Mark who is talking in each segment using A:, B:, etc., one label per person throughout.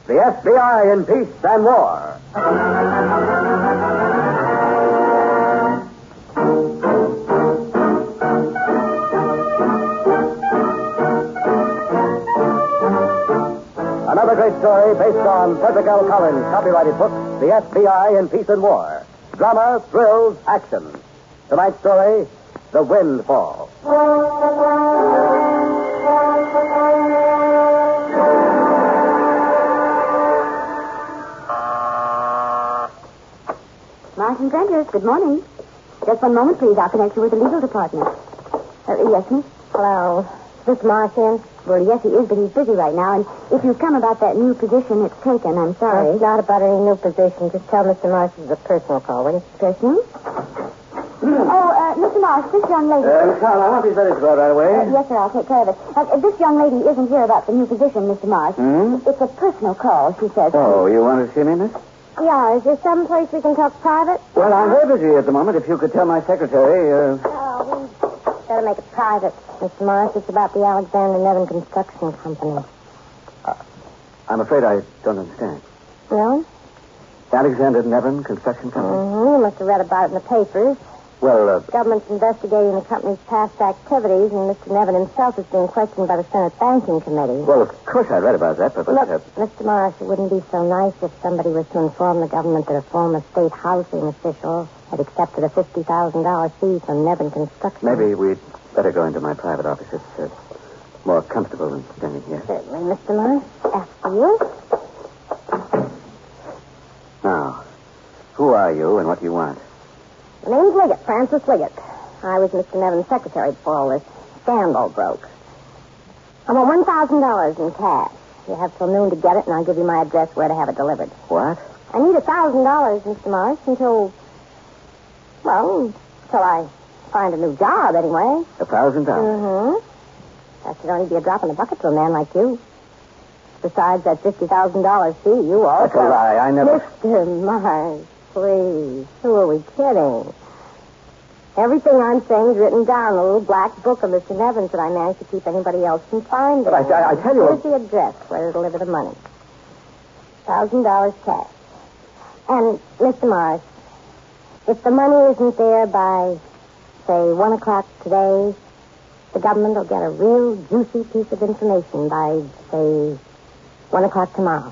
A: The FBI in Peace and War. Another great story based on Frederick L. Collins' copyrighted book, The FBI in Peace and War. Drama, thrills, action. Tonight's story, The Windfall.
B: Martin Prentice, good morning. Just one moment, please. I'll connect you with the legal department. Yes, miss? Hello. Is this Martin? Well, yes, he is, but he's busy right now. And if you've come about that new position, it's taken. I'm sorry.
C: It's not about any new position. Just tell Mr. Marsh it's a personal call, will you?
B: Personal? Mr. Marsh, this young lady...
A: Miss Howell, I want these letters to go out right away.
B: Yes, sir, I'll take care of it. This young lady isn't here about the new position, Mr. Marsh. It's a personal call, she says.
A: Oh, you want to see me, miss?
C: Yeah, is there some place we can talk private?
A: Well, I'm very busy at the moment. If you could tell my secretary,
C: Oh, we better make it private, Mr. Morris. It's about the Alexander Nevin Construction Company.
A: I'm afraid I don't understand.
C: No?
A: Alexander Nevin Construction Company?
C: You must have read about it in the papers.
A: Well,
C: Government's investigating the company's past activities, and Mr. Nevin himself is being questioned by the Senate Banking Committee.
A: Well, of course I read about that, but...
C: Look, Mr. Morris, it wouldn't be so nice if somebody was to inform the government that a former state housing official had accepted a $50,000 fee from Nevin Construction.
A: Maybe we'd better go into my private office. It's more comfortable than standing here.
C: Certainly, Mr. Morris. After you.
A: Now, who are you and what do you want?
C: My name's Liggett, Francis Liggett. I was Mr. Nevin's secretary before all this scandal broke. I want $1,000 in cash. You have till noon to get it, and I'll give you my address where to have it delivered.
A: What?
C: I need $1,000, Mr. Morris, until I find a new job, anyway.
A: $1,000?
C: That should only be a drop in the bucket to a man like you. Besides that $50,000 fee, you also...
A: That's a lie. I never...
C: Mr. Morris, please. Who are we kidding? Everything I'm saying is written down in a little black book of Mr. Nevin's that I managed to keep anybody else from finding.
A: But I tell you...
C: Here's the address where to deliver the money. $1,000 cash. And, Mr. Morris, if the money isn't there by, say, 1 o'clock today, the government will get a real juicy piece of information by, say, 1 o'clock tomorrow.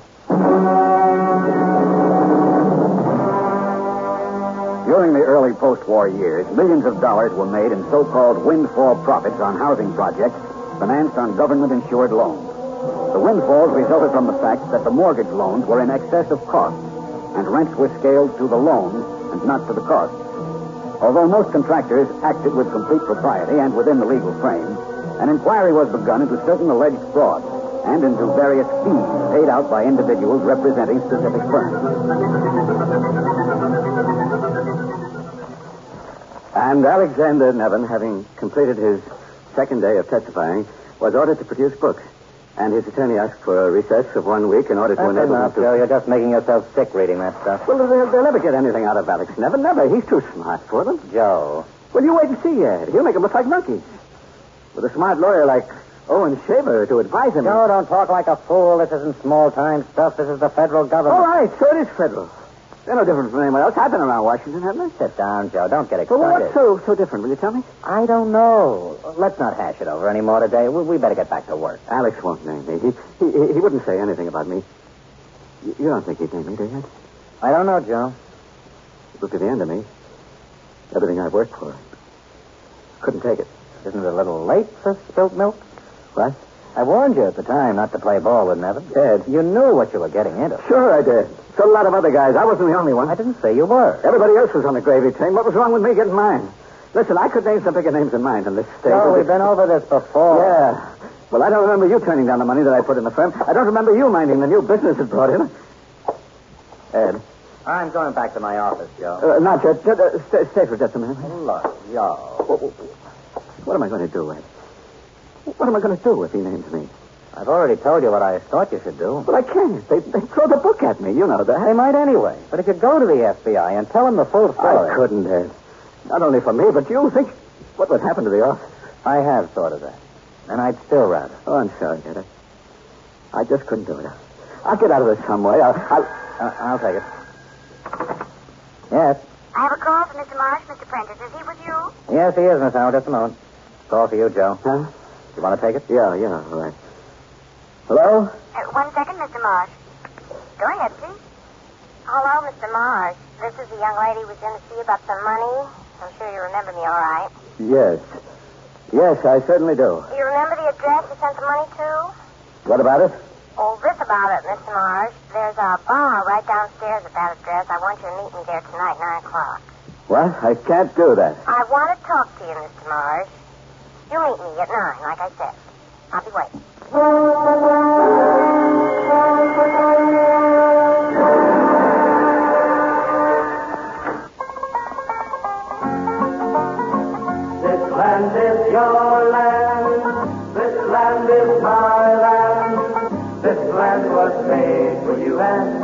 D: During the early post-war years, millions of dollars were made in so-called windfall profits on housing projects financed on government-insured loans. The windfalls resulted from the fact that the mortgage loans were in excess of cost, and rents were scaled to the loan and not to the cost. Although most contractors acted with complete propriety and within the legal frame, an inquiry was begun into certain alleged frauds and into various fees paid out by individuals representing specific firms.
A: And Alexander Nevin, having completed his second day of testifying, was ordered to produce books. And his attorney asked for a recess of 1 week in order to enable him to...
E: Joe. You're just making yourself sick reading that stuff.
A: Well, they'll never get anything out of Alex Nevin. Never. He's too smart for them.
E: Joe.
A: Well, you wait and see, Ed. He'll make them look like monkeys. With a smart lawyer like Owen Shaver to advise him...
E: Joe, don't talk like a fool. This isn't small-time stuff. This is the federal government.
A: All right, so it is federal. They're no different from anyone else. I've been around Washington, haven't I?
E: Sit down, Joe. Don't get excited.
A: Well, what's so different? Will you tell me?
E: I don't know. Let's not hash it over any more today. We better get back to work.
A: Alex won't name me. He wouldn't say anything about me. You don't think he'd name me, do you?
E: I don't know, Joe.
A: Look at the end of me. Everything I've worked for. Couldn't take it.
E: Isn't it a little late for spilt milk?
A: What?
E: I warned you at the time not to play ball with Nevin.
A: Ed.
E: You knew what you were getting into.
A: Sure I did. So a lot of other guys. I wasn't the only one.
E: I didn't say you were.
A: Everybody else was on the gravy train. What was wrong with me getting mine? Listen, I could name some bigger names than mine in this state.
E: Joe, we've been over this before.
A: Yeah. Well, I don't remember you turning down the money that I put in the firm. I don't remember you minding the new business it brought in. Ed.
E: I'm going back to my office, Joe.
A: Not yet. Stay for just a minute.
E: Look, Joe.
A: What am I going to do, Ed? What am I going to do if he names me?
E: I've already told you what I thought you should do.
A: But I can't. They throw the book at me. You know that.
E: They might anyway. But if you go to the FBI and tell them the full story...
A: I couldn't, Ed. Not only for me, but you. Think what would happen to the office.
E: I have thought of that. And I'd still rather.
A: Oh, I'm sorry, Ed. I just couldn't do it. I'll get out of this some way.
E: I'll take it. Yes.
B: I have a call from Mr. Marsh, Mr. Prentice. Is he with you?
E: Yes, he is, Miss Howard. Just a moment. Call for you, Joe.
A: Huh?
E: You want to take it?
A: Yeah, all right. Hello?
B: 1 second, Mr. Marsh. Go ahead, please. Hello, Mr. Marsh. This is the young lady who was in to see about some money. I'm sure you remember me all right.
A: Yes. Yes, I certainly do.
B: You remember the address you sent the money to?
A: What about it?
B: Oh, this about it, Mr. Marsh. There's a bar right downstairs at that address. I want you to meet me there tonight, 9 o'clock.
A: What? I can't do that.
B: I want to talk to you, Mr. Marsh. You meet me at 9, like I said. I'll be waiting.
F: This land is your land. This land is my land. This land was made for you and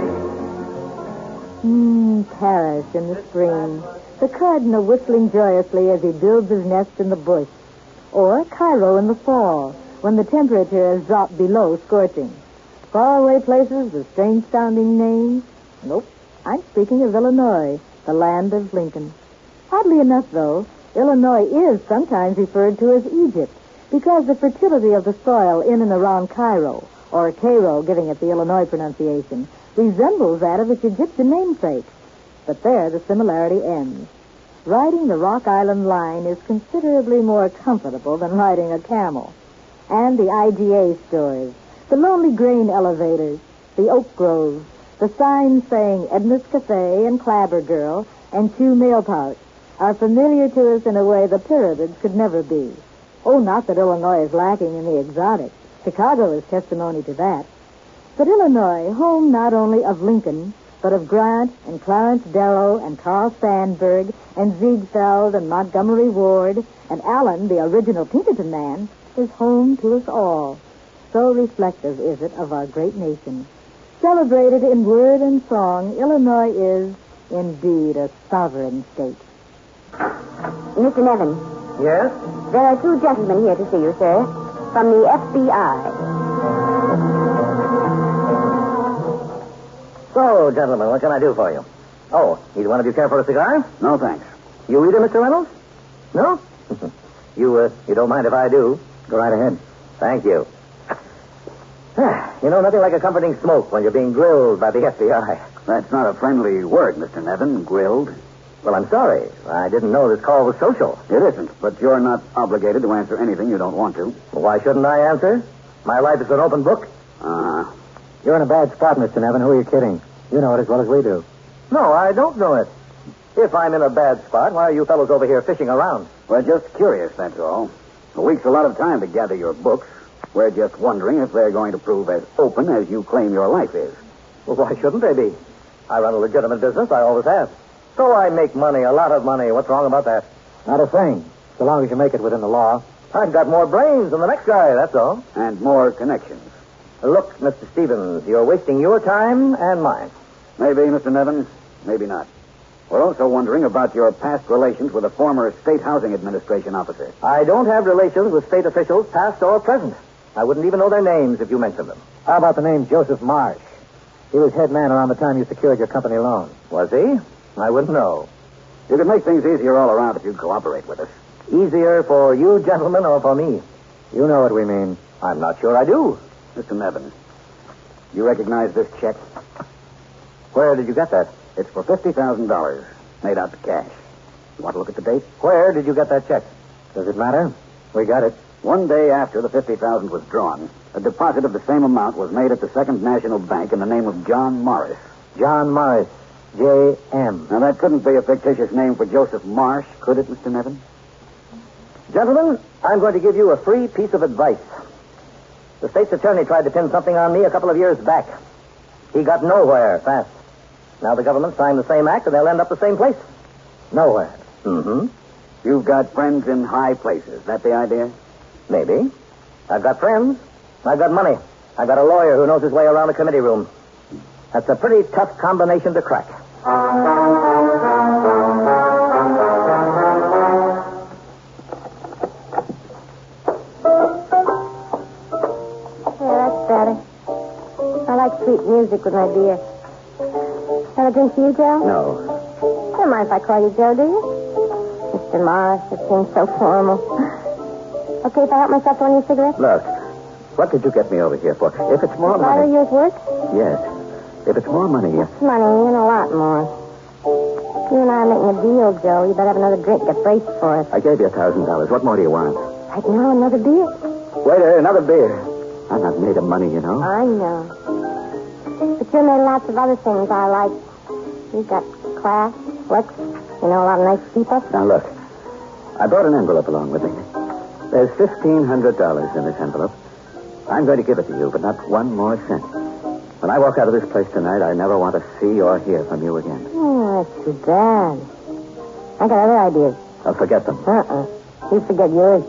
F: me.
C: Paris in the spring. The cardinal whistling joyously as he builds his nest in the bush. Or Cairo in the fall, when the temperature has dropped below scorching. Faraway places with strange-sounding names. Nope, I'm speaking of Illinois, the land of Lincoln. Oddly enough, though, Illinois is sometimes referred to as Egypt because the fertility of the soil in and around Cairo, or Cairo giving it the Illinois pronunciation, resembles that of its Egyptian namesake. But there the similarity ends. Riding the Rock Island line is considerably more comfortable than riding a camel. And the IGA stores, the Lonely Grain elevators, the oak groves, the signs saying Edna's Cafe and Clabber Girl and Chew Mail Pouch are familiar to us in a way the pyramids could never be. Oh, not that Illinois is lacking in the exotic. Chicago is testimony to that. But Illinois, home not only of Lincoln, but of Grant and Clarence Darrow and Carl Sandburg and Ziegfeld and Montgomery Ward and Allen, the original Pinkerton man, is home to us all. So reflective is it of our great nation. Celebrated in word and song, Illinois is indeed a sovereign state.
B: Mr. Nevin,
E: Yes?
B: there are 2 gentlemen here to see you, sir, from the FBI.
E: So, gentlemen, what can I do for you? Oh, either one of you care for a cigar?
D: No, thanks.
E: You either, Mr. Reynolds? No? You don't mind if I do?
D: Go right ahead.
E: Thank you. You know, nothing like a comforting smoke when you're being grilled by the FBI.
D: That's not a friendly word, Mr. Nevin. Grilled.
E: Well, I'm sorry. I didn't know this call was social.
D: It isn't, but you're not obligated to answer anything you don't want to.
E: Well, why shouldn't I answer? My life is an open book.
D: Uh-huh.
E: You're in a bad spot, Mr. Nevin. Who are you kidding? You know it as well as we do. No, I don't know it. If I'm in a bad spot, why are you fellows over here fishing around?
D: We're just curious, that's all. A week's a lot of time to gather your books. We're just wondering if they're going to prove as open as you claim your life is.
E: Well, why shouldn't they be? I run a legitimate business. I always have. So I make money, a lot of money. What's wrong about that?
A: Not a thing, so long as you make it within the law.
E: I've got more brains than the next guy, that's all.
D: And more connections.
E: Look, Mr. Stevens, you're wasting your time and mine.
D: Maybe, Mr. Nevin. Maybe not. We're also wondering about your past relations with a former State Housing Administration officer.
E: I don't have relations with state officials, past or present. I wouldn't even know their names if you mentioned them.
A: How about the name Joseph Marsh? He was head man around the time you secured your company loan.
E: Was he? I wouldn't know.
D: You could make things easier all around if you'd cooperate with us.
E: Easier for you gentlemen or for me?
A: You know what we mean.
E: I'm not sure I do.
D: Mr. Nevin, you recognize this check?
E: Where did you get that?
D: It's for $50,000, made out to cash. You want to look at the date?
E: Where did you get that check?
A: Does it matter? We got it.
D: One day after the $50,000 was drawn, a deposit of the same amount was made at the Second National Bank in the name of John Morris.
A: John Morris, J.M.
D: Now, that couldn't be a fictitious name for Joseph Marsh, could it, Mr. Nevin?
E: Gentlemen, I'm going to give you a free piece of advice. The state's attorney tried to pin something on me a couple of years back. He got nowhere fast. Now the government signed the same act, and they'll end up the same place.
A: Nowhere.
E: Mm-hmm.
D: You've got friends in high places. That the idea?
E: Maybe. I've got friends. I've got money. I've got a lawyer who knows his way around a committee room. That's a pretty tough combination to crack.
C: Yeah, that's better. I like sweet music with my beer. Want a drink for you, Joe?
A: No.
C: You don't mind if I call you Joe, do you? Mr. Morris, it seems so formal. Okay if I help myself to one of your cigarettes?
A: Look, what did you get me over here for? If it's more
C: Bottle
A: money...
C: yours work?
A: Yes. If it's more money...
C: Money, and a lot more. You and I are making a deal, Joe. You better have another drink. Get braced for it.
A: I gave you $1,000. What more do you want?
C: Right now, another beer.
A: Waiter, another beer. I'm not made of money, you know.
C: I know. But you're made of lots of other things I like. You've got class, looks, a lot of nice people.
A: Now, look. I brought an envelope along with me. There's $1,500 in this envelope. I'm going to give it to you, but not one more cent. When I walk out of this place tonight, I never want to see or hear from you again.
C: Oh, that's too bad. I got other ideas.
A: I'll forget them.
C: You forget yours.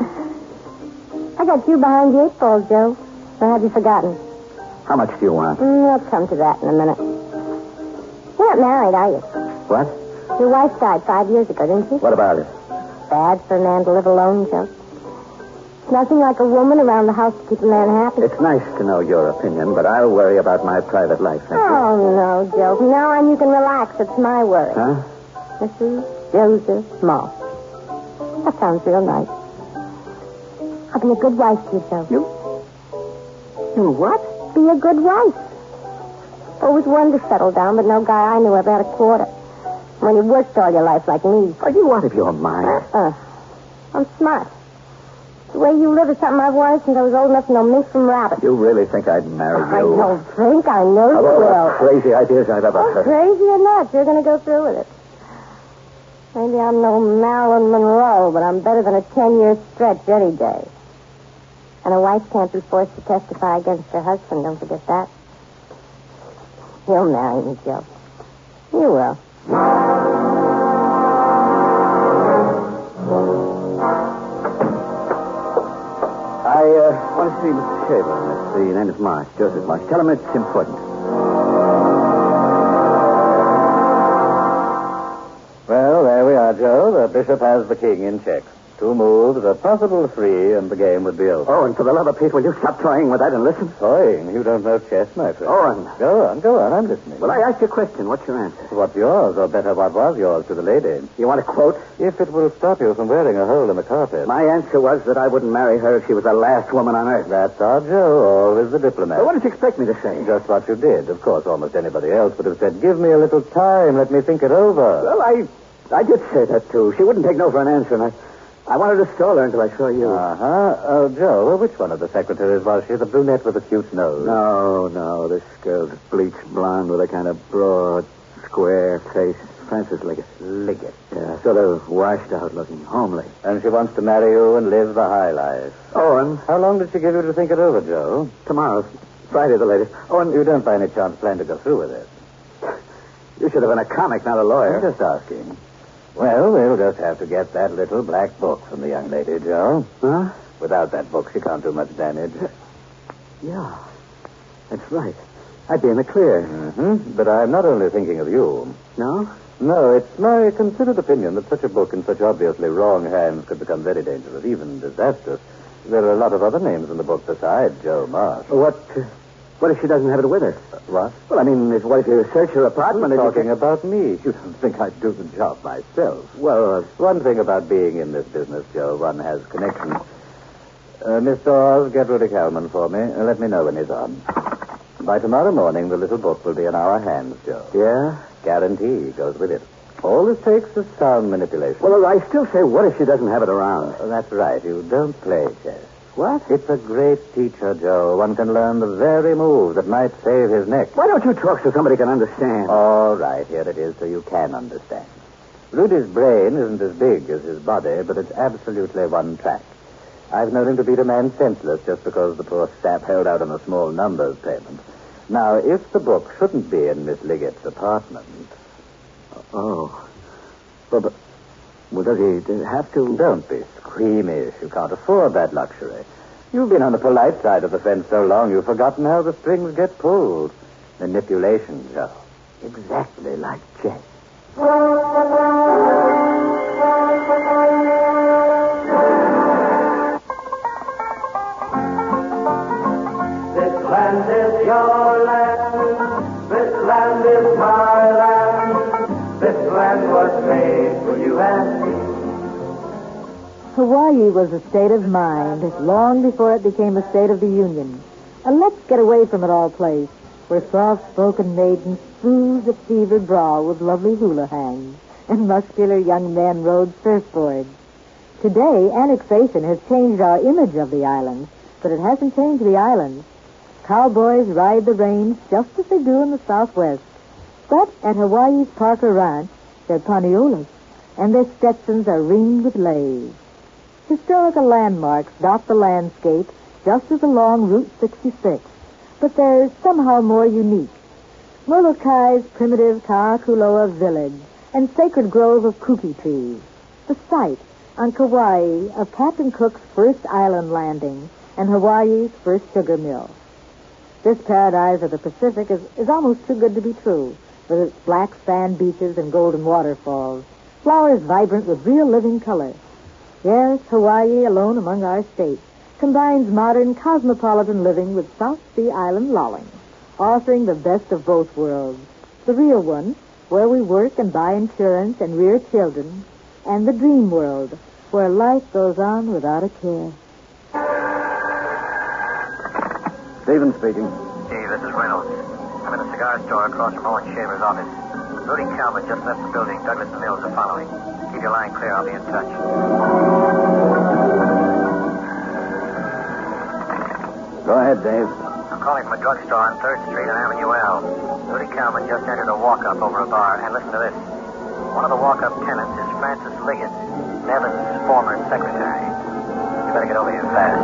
C: I got you behind the 8 ball, Joe. Or have you forgotten?
A: How much do you want?
C: I'll come to that in a minute. You're not married, are you?
A: What?
C: Your wife died 5 years ago, didn't she?
A: What about it?
C: Bad for a man to live alone, Joe. Nothing like a woman around the house to keep a man happy.
A: It's nice to know your opinion, but I'll worry about my private life, thank you.
C: Oh, no, Joe. From now on, you can relax. It's my worry.
A: Huh?
C: Mrs. Joseph Moss. That sounds real nice. I'll be a good wife to you, Joe.
A: You what?
C: Be a good wife. Always wanted to settle down, but no guy I knew ever had a quarter. When you worked all your life like me.
A: Are you out of your mind?
C: I'm smart. The way you live is something I've wanted since I was old enough to know mink from rabbit.
A: You really think I'd marry you?
C: I don't think. I know
A: Of
C: you
A: all
C: will.
A: the crazy ideas I've ever heard.
C: Crazy or not, you're going to go through with it. Maybe I'm no Marilyn Monroe, but I'm better than a 10-year stretch any day. And a wife can't be forced to testify against her husband. Don't forget that. He'll marry me, Joe. You will.
A: I want to see Mr. Shaver. The name is Marsh, Joseph Marsh. Tell him it's important.
E: Well, there we are, Joe. The bishop has the king in check. 2 moves, a possible 3, and the game would be over.
A: Oh, and for the love of Pete, will you stop toying with that and listen?
E: Toying? You don't know chess, my friend.
A: Owen.
E: Go on, I'm listening.
A: Well, I asked you a question. What's your answer?
E: What's yours, or better, what was yours to the lady?
A: You want a quote?
E: If it will stop you from wearing a hole in the carpet.
A: My answer was that I wouldn't marry her if she was the last woman on earth.
E: That's our Joe, always the diplomat.
A: Well, what did you expect me to say?
E: Just what you did. Of course, almost anybody else would have said, give me a little time, let me think it over.
A: Well, I did say that, too. She wouldn't take no for an answer, and I wanted to stall her until I saw you.
E: Uh-huh. Joe, which one of the secretaries was she? The brunette with the cute nose?
A: No. This girl's bleached blonde with a kind of broad, square face. Frances Liggett.
E: Liggett.
A: Yeah, sort of washed out looking, homely.
E: And she wants to marry you and live the high life.
A: Owen.
E: How long did she give you to think it over, Joe?
A: Tomorrow. Friday the latest.
E: Owen, you don't by any chance plan to go through with it?
A: You should have been a comic, not a lawyer.
E: I'm just asking. Well, we'll just have to get that little black book from the young lady, Joe.
A: Huh?
E: Without that book, she can't do much damage.
A: Yeah. That's right. I'd be in the clear.
E: Mm-hmm. But I'm not only thinking of you.
A: No?
E: No, it's my considered opinion that such a book in such obviously wrong hands could become very dangerous, even disastrous. There are a lot of other names in the book besides Joe Marsh.
A: What if she doesn't have it with her?
E: What?
A: Well, I mean, what if you search her apartment?
E: Who's talking about me? You don't think I'd do the job myself?
A: Well,
E: one thing about being in this business, Joe, one has connections. Miss Dawes, get Rudy Kalman for me. Let me know when he's on. By tomorrow morning, the little book will be in our hands, Joe.
A: Yeah?
E: Guarantee goes with it. All it takes is sound manipulation.
A: Well, I still say, what if she doesn't have it around?
E: That's right. You don't play chess.
A: What?
E: It's a great teacher, Joe. One can learn the very move that might save his neck.
A: Why don't you talk so somebody can understand?
E: All right, here it is so you can understand. Rudy's brain isn't as big as his body, but it's absolutely one track. I've known him to beat a man senseless just because the poor sap held out on a small numbers payment. Now, if the book shouldn't be in Miss Liggett's apartment...
A: Oh. Well, does he have to...
E: Don't be squeamish. You can't afford that luxury. You've been on the polite side of the fence so long you've forgotten how the strings get pulled. Manipulation, Joe. Exactly like chess.
F: This land is yours. your land. This land is my land. This land was made for you and me.
G: Hawaii was a state of mind long before it became a state of the Union. A let's get away from it all place, where soft-spoken maidens soothed a fevered brow with lovely hula hangs, and muscular young men rode surfboards. Today, annexation has changed our image of the islands, but it hasn't changed the islands. Cowboys ride the range just as they do in the Southwest. But at Hawaii's Parker Ranch, they're Paniolas, and their Stetsons are ringed with leis. Historical landmarks dot the landscape just as along Route 66, but they're somehow more unique. Molokai's primitive Ka'akuloa village and sacred grove of kuki trees, the site on Kauai of Captain Cook's first island landing and Hawaii's first sugar mill. This paradise of the Pacific is almost too good to be true, with its black sand beaches and golden waterfalls, flowers vibrant with real living color. Yes, Hawaii, alone among our states, combines modern cosmopolitan living with South Sea Island lolling, offering the best of both worlds. The real one, where we work and buy insurance and rear children, and the dream world, where life goes on without a care.
D: Stephen speaking.
E: Steve, this is Reynolds. I'm in a cigar store across from Owen Shaver's office. Rudy Kalman just left the building. Douglas and Mills are following. Keep your line clear. I'll be in touch.
D: Go ahead, Dave.
E: I'm calling from a drugstore on 3rd Street and Avenue L. Rudy Kalman just entered a walk-up over a bar. And listen to this. One of the walk-up tenants is Francis Liggett, Nevin's former secretary. You better get over here fast.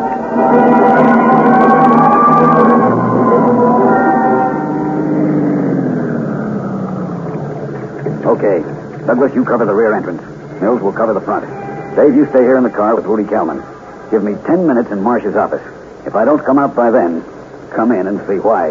D: Okay. Douglas, you cover the rear entrance. Mills will cover the front. Dave, you stay here in the car with Rudy Kalman. Give me 10 minutes in Marsh's office. If I don't come out by then, come in and see why.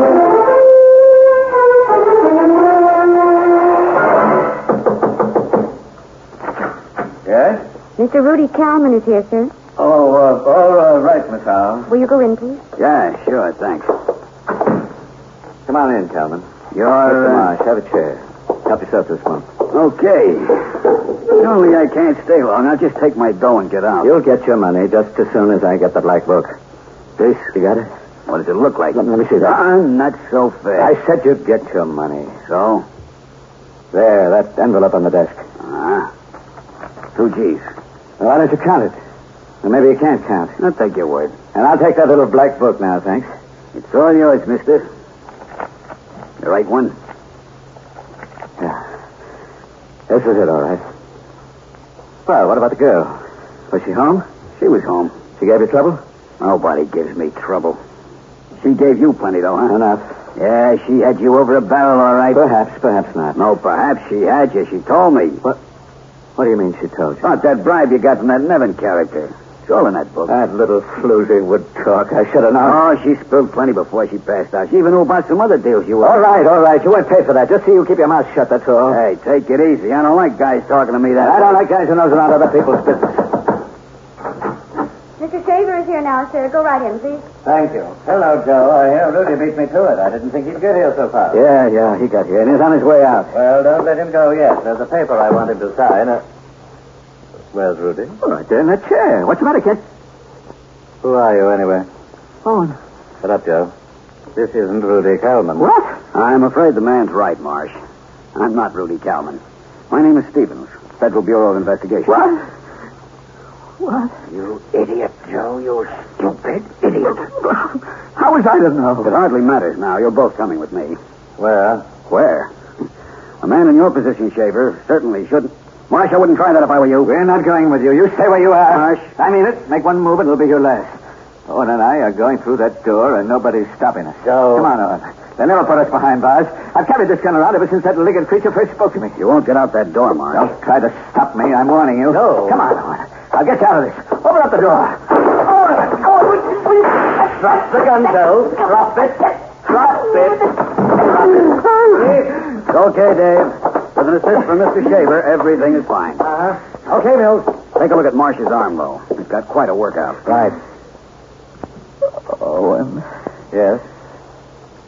H: Yes?
B: Mr. Rudy Kalman is here, sir.
H: Oh, all right, Miss Howell.
B: Will you go in, please?
D: Yeah, sure, thanks.
A: Come on in, Kalman.
D: You're,
A: Mr. Marsh, have a chair. Help yourself to this one.
D: Okay. Only I can't stay long. I'll just take my dough and get out.
A: You'll get your money just as soon as I get the black book.
D: This?
A: You got it?
D: What does it look like?
A: Let me see that.
D: Not so fast.
A: I said you'd get your money.
D: So?
A: There, that envelope on the desk.
D: 2 G's.
A: Why don't you count it? Or maybe you can't count.
D: I'll take your word.
A: And I'll take that little black book now, thanks.
D: It's all yours, mister. The right one?
A: Yeah. This is it, all right. Well, what about the girl? Was she home?
D: She was home.
A: She gave you trouble?
D: Nobody gives me trouble. She gave you plenty, though, huh?
A: Enough.
D: Yeah, she had you over a barrel, all right.
A: Perhaps not.
D: No, perhaps she had you. She told me.
A: What do you mean she told you?
D: About that bribe you got from that Nevin character. It's all in that book.
A: That little floozy would talk. I should have known.
D: Oh, she spilled plenty before she passed out. She even knew about some other deals you were.
A: All right. You won't pay for that. Just see you keep your mouth shut, that's all.
D: Hey, take it easy. I don't like guys talking to me that
A: I don't like guys who knows about other people's business.
B: Mr. Shaver is here now, sir. Go right in, please.
H: Thank you. Hello, Joe. I hear Rudy beat me to it. I didn't think he'd get here so fast.
A: Yeah, he got here, and he's on his way out.
H: Well, don't let him go yet. There's a paper I want him to sign. Where's Rudy?
A: Oh, right there in that chair. What's the matter, kid?
H: Who are you, anyway?
A: Owen.
H: Shut up, Joe. This isn't Rudy Kalman.
A: What?
D: I'm afraid the man's right, Marsh. I'm not Rudy Kalman. My name is Stevens, Federal Bureau of Investigation.
A: What?
D: You idiot, Joe. You stupid idiot.
A: How was I to know?
D: It hardly matters now. You're both coming with me.
H: Where?
D: Where? A man in your position, Shaver, certainly shouldn't. Marsh, I wouldn't try that if I were you.
A: We're not going with you. You stay where you are.
D: Marsh.
A: I mean it. Make one move and it'll be your last. Owen and I are going through that door and nobody's stopping us.
H: Joe.
A: Come on, Owen. They never put us behind bars. I've carried this gun around ever since that Liggett creature first spoke to me.
D: You won't get out that door, Marsh.
A: Don't try to stop me. I'm warning you.
H: No.
A: Come on, Owen. I'll get you out of this. Open up the door. Owen, will you...
H: Drop the gun, Joe. Drop it. Drop it.
D: Okay, Dave. With an assist from Mr. Shaver, everything is fine.
A: Okay, Mills.
D: Take a look at Marsh's arm, though. He's got quite a workout.
A: Right. Owen.
H: Yes?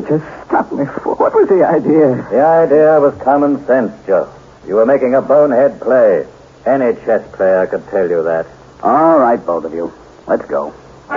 A: did you stop me for? What was the idea?
H: The idea was common sense, Joe. You were making a bonehead play. Any chess player could tell you that.
D: All right, both of you. Let's go.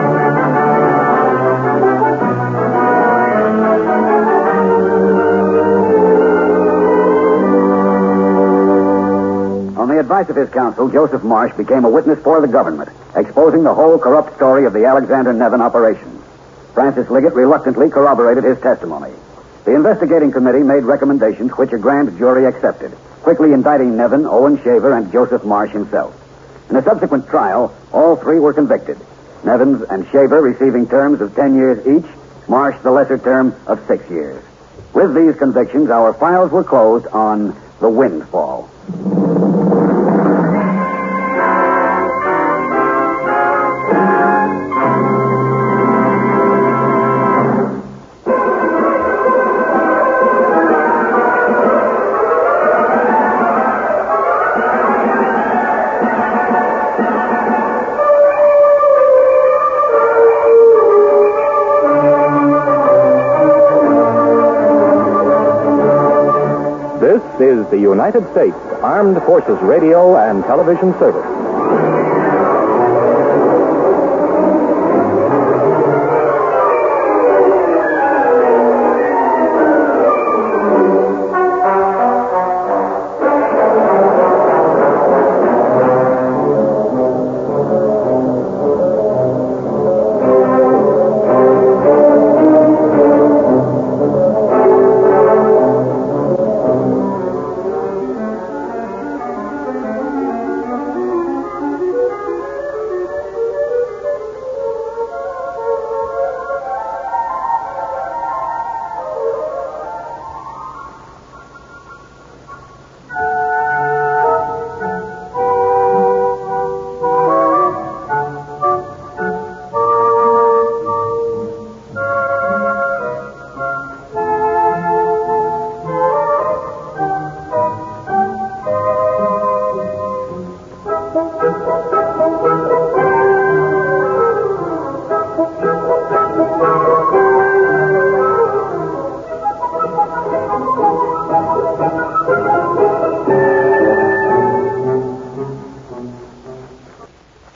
D: On the advice of his counsel, Joseph Marsh became a witness for the government, exposing the whole corrupt story of the Alexander Nevin operation. Francis Liggett reluctantly corroborated his testimony. The investigating committee made recommendations which a grand jury accepted, quickly indicting Nevin, Owen Shaver, and Joseph Marsh himself. In a subsequent trial, all three were convicted. Nevins and Shaver receiving terms of 10 years each, Marsh the lesser term of 6 years. With these convictions, our files were closed on the Windfall.
I: This is the United States Armed Forces Radio and Television Service.